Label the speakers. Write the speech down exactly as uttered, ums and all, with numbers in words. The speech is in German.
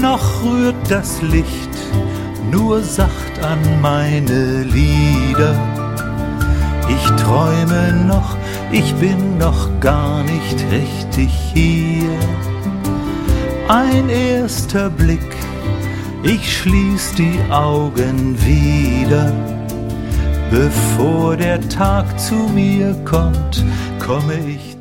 Speaker 1: Noch rührt das Licht nur sacht an meine Lider. Ich träume noch, ich bin noch gar nicht richtig hier. Ein erster Blick, ich schließ die Augen wieder. Bevor der Tag zu mir kommt, komme ich